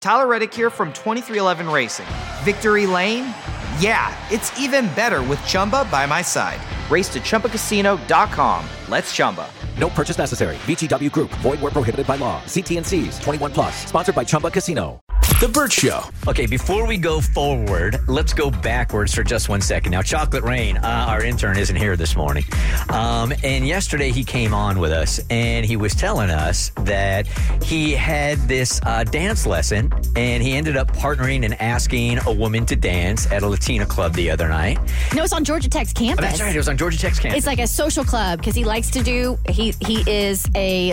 Tyler Reddick here from 2311 Racing. Victory Lane? Yeah, it's even better with Chumba by my side. Race to ChumbaCasino.com. Let's Chumba. No purchase necessary. VGW Group. Void where prohibited by law. See T&Cs. 21 plus. Sponsored by Chumba Casino. The Burt Show. Okay, before we go forward, let's go backwards for just 1 second. Now, Chocolate Rain, our intern, isn't here this morning. And yesterday he came on with us, and he was telling us that he had this dance lesson, and he ended up partnering and asking a woman to dance at a Latina club the other night. No, it's on Georgia Tech's campus. Oh, that's right. It was on Georgia Tech's campus. It's like a social club because he likes to do. He's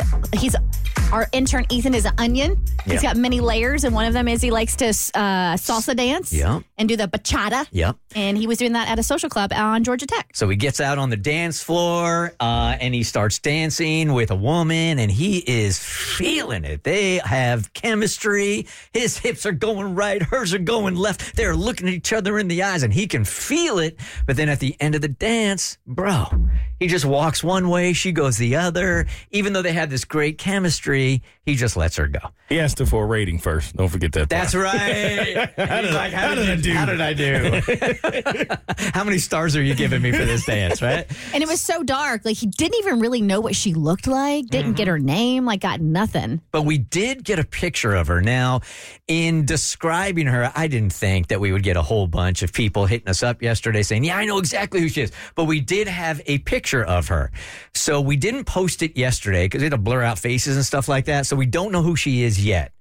our intern. Ethan is an onion. He's got many layers, and one of them is he likes to salsa dance and do the bachata. Yep. And he was doing that at a social club on Georgia Tech. So he gets out on the dance floor and he starts dancing with a woman, and he is feeling it. They have chemistry. His hips are going right. Hers are going left. They're looking at each other in the eyes, and he can feel it. But then at the end of the dance, bro, he just walks one way. She goes the other. Even though they have this great chemistry, he just lets her go. He asked her for a rating first. Don't forget that. That's right. How did I do? How many stars are you giving me for this dance, right? And it was so dark. Like, he didn't even really know what she looked like. Didn't get her name. Like, got nothing. But we did get a picture of her. Now, in describing her, I didn't think that we would get a whole bunch of people hitting us up yesterday saying, yeah, I know exactly who she is. But we did have a picture of her. So we didn't post it yesterday because we had to blur out faces and stuff like that. So we don't know who she is yet.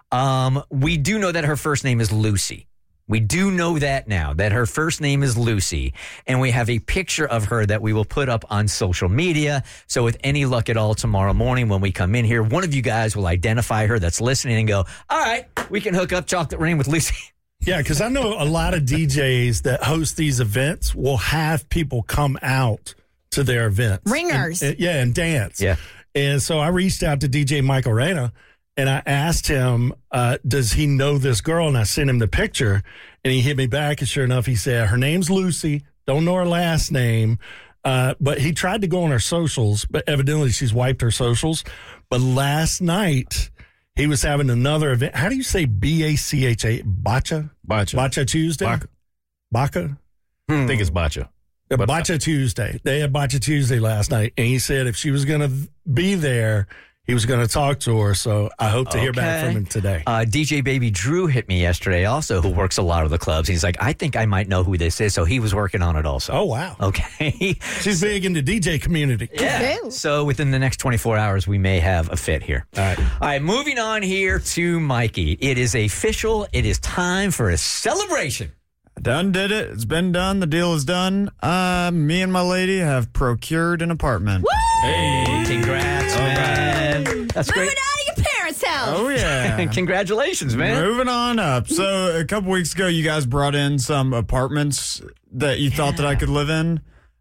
We do know that her first name is Lucy. We do know that now, that her first name is Lucy, and we have a picture of her that we will put up on social media. So with any luck at all tomorrow morning when we come in here, one of you guys will identify her that's listening and go, all right, we can hook up Chocolate Rain with Lucy. Yeah, because I know a lot of DJs that host these events will have people come out to their events. Ringers. And dance. Yeah. And so I reached out to DJ Michael Reyna, and I asked him, does he know this girl? And I sent him the picture, and he hit me back. And sure enough, he said, her name's Lucy. Don't know her last name. But he tried to go on her socials, but evidently she's wiped her socials. But last night, he was having another event. How do you say B-A-C-H-A? Bacha? Bacha Tuesday? Baca? I think it's Bacha. Bacha Tuesday. They had Bacha Tuesday last night. And he said if she was going to be there, he was going to talk to her, so I hope to hear back from him today. DJ Baby Drew hit me yesterday also, who works a lot of the clubs. He's like, I think I might know who this is, so he was working on it also. Oh, wow. Okay. She's big in the DJ community. Yeah. So within the next 24 hours, we may have a fit here. All right, moving on here to Mikey. It is official. It is time for a celebration. Done did it. It's been done. The deal is done. Me and my lady have procured an apartment. Woo! Hey, congrats, man. That's great. Moving out of your parents' house. Oh, yeah. Congratulations, man. Moving on up. So a couple weeks ago, you guys brought in some apartments that you thought that I could live in.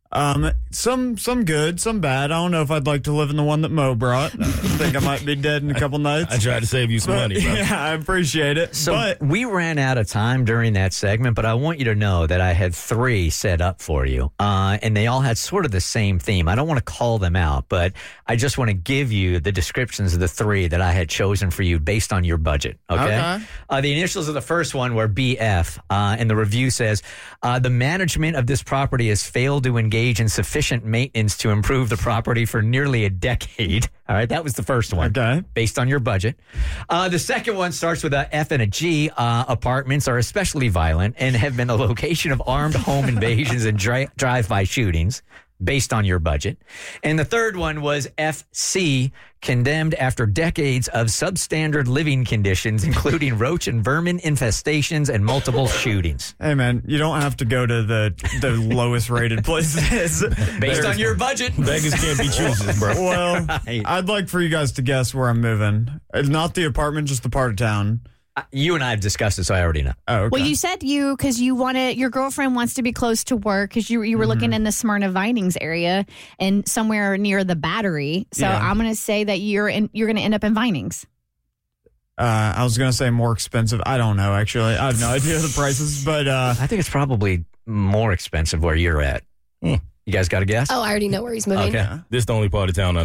Some good, some bad. I don't know if I'd like to live in the one that Mo brought. I think I might be dead in a couple nights. I tried to save you some money, bro. Yeah, I appreciate it. So we ran out of time during that segment, but I want you to know that I had 3 set up for you, and they all had sort of the same theme. I don't want to call them out, but I just want to give you the descriptions of the 3 that I had chosen for you based on your budget, okay? The initials of the first one were BF, and the review says, the management of this property has failed to engage in sufficient maintenance to improve the property for nearly a decade. All right, that was the first one. Okay. Based on your budget. The second one starts with a F and a G. Apartments are especially violent and have been the location of armed home invasions and drive-by shootings. Based on your budget. And the third one was FC, condemned after decades of substandard living conditions, including roach and vermin infestations and multiple shootings. Hey, man, you don't have to go to the lowest rated places. Based on your budget. Beggars can't be choosers, bro. Well, I'd like for you guys to guess where I'm moving. Not the apartment, just the part of town. You and I have discussed it, so I already know. Oh, okay. Well, you said because you wanted, your girlfriend wants to be close to work because you were looking in the Smyrna Vinings area and somewhere near the Battery. So I'm going to say that you're going to end up in Vinings. I was going to say more expensive. I don't know, actually. I have no idea the prices, but I think it's probably more expensive where you're at. You guys got a guess? Oh, I already know where he's moving. Okay. This is the only part of town I know.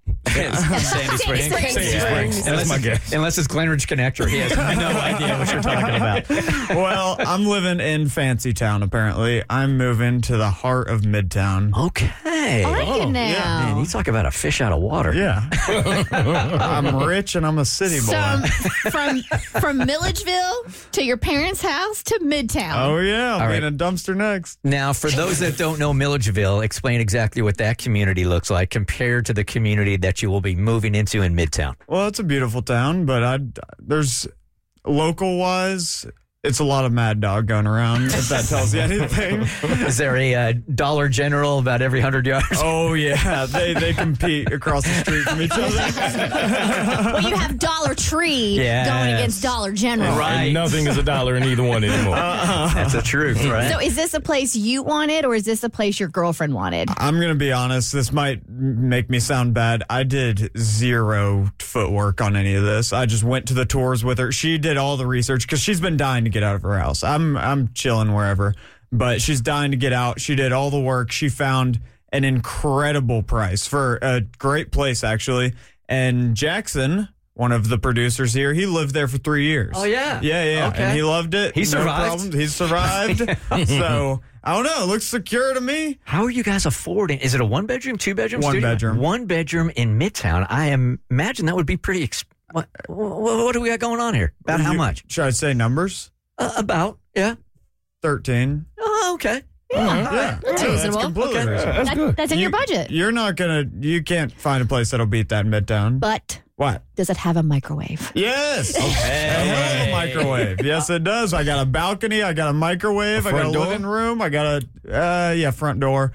Sandy Springs. Sandy Springs. That's my guess. Unless it's Glenridge Connector. He has no idea what you're talking about. Well, I'm living in Fancy Town, apparently. I'm moving to the heart of Midtown. Okay. I like it now. Man, you talk about a fish out of water. Yeah. I'm rich and I'm a city boy. From Milledgeville to your parents' house to Midtown. Oh, yeah. All I'm right. in a dumpster next. Now, for those that don't know Milledgeville, explain exactly what that community looks like compared to the community that you will be moving into in Midtown. Well, it's a beautiful town, but there's local-wise, it's a lot of Mad Dog going around, if that tells you anything. Is there a Dollar General about every 100 yards? Oh, yeah. They compete across the street from each other. Well, you have Dollar Tree going against Dollar General. Right. And nothing is $1 in either one anymore. That's the truth, right? So is this a place you wanted or is this a place your girlfriend wanted? I'm going to be honest. This might make me sound bad. I did zero footwork on any of this. I just went to the tours with her. She did all the research because she's been dying to get out of her house. I'm chilling wherever, but she's dying to get out. She did all the work. She found an incredible price for a great place, actually. And Jackson, one of the producers here, he lived there for 3 years. Oh, yeah. Yeah. Okay. And he loved it. He No survived. problems. He survived. So, I don't know. It looks secure to me. How are you guys affording? Is it a one-bedroom, two-bedroom One studio? bedroom. One bedroom in Midtown. I imagine that would be pretty what do we got going on here? About how much? Should I say numbers? About, yeah. 13. Oh, okay. Yeah. That's reasonable. completely reasonable. That's in your budget. You can't find a place that'll beat that in Midtown. But What? does it have a microwave? Yes. A hell of a microwave. Yes, it does. I got a balcony. I got a microwave. I got a living room. I got a front door.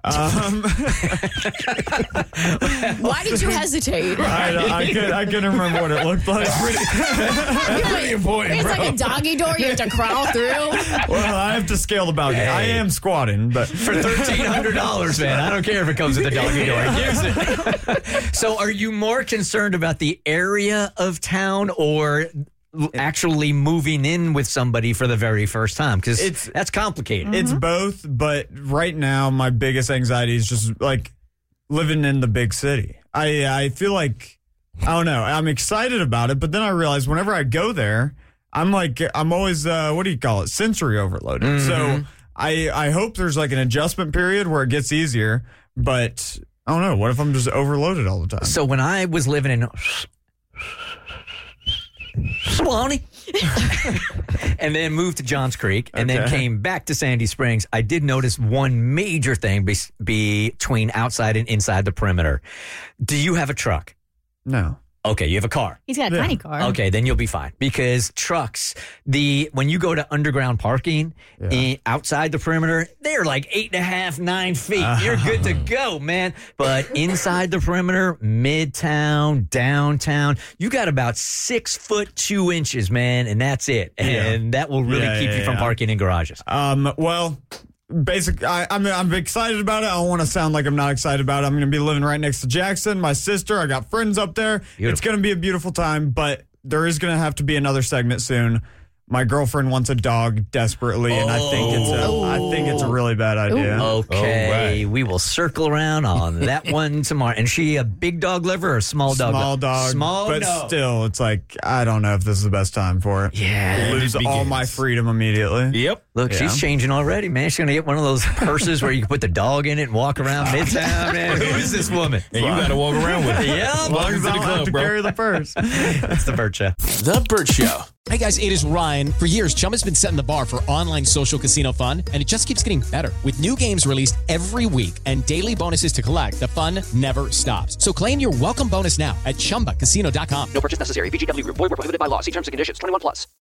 Why did you hesitate? I couldn't remember what it looked like. That's pretty important, It's bro. like a doggy door you have to crawl through. Well, I have to scale the balcony. I am squatting, but For $1,300, man. I don't care if it comes with a doggy door. Use it. So are you more concerned about the area of town or actually moving in with somebody for the very first time? Because that's complicated. it's both. But right now, my biggest anxiety is just like living in the big city. I feel like, I don't know, I'm excited about it, but then I realize whenever I go there, I'm always, what do you call it? Sensory overloaded. So I hope there's like an adjustment period where it gets easier, but I don't know. What if I'm just overloaded all the time? So when I was living in Swanee and then moved to Johns Creek and then came back to Sandy Springs, I did notice one major thing between outside and inside the perimeter. Do you have a truck? No. Okay, you have a car. He's got a tiny car. Okay, then you'll be fine because trucks, when you go to underground parking outside the perimeter, they're like 8.5, 9 feet. You're good to go, man. But inside the perimeter, midtown, downtown, you got about 6 foot 2 inches, man, and that's it. And that will really keep you from parking in garages. Well, basically, I'm excited about it. I don't want to sound like I'm not excited about it. I'm going to be living right next to Jackson, my sister. I got friends up there. Beautiful. It's going to be a beautiful time, but there is going to have to be another segment soon. My girlfriend wants a dog desperately, and I think it's a really bad idea. Okay, we will circle around on that one tomorrow. And she a big dog lover or a small dog? Small dog. Small but dog. still, it's like, I don't know if this is the best time for it. Yeah. Lose all my freedom immediately. Yep. Look, she's changing already, man. She's going to get one of those purses where you can put the dog in it and walk around Midtown, man. Who is this woman? And you got to walk around with it. Yeah, As long as I don't have to carry the purse. That's the Burt Show. The Burt Show. Hey guys, it is Ryan. For years, Chumba's been setting the bar for online social casino fun, and it just keeps getting better. With new games released every week and daily bonuses to collect, the fun never stops. So claim your welcome bonus now at ChumbaCasino.com. No purchase necessary. VGW Group. Void where prohibited by law. See terms and conditions. 21+.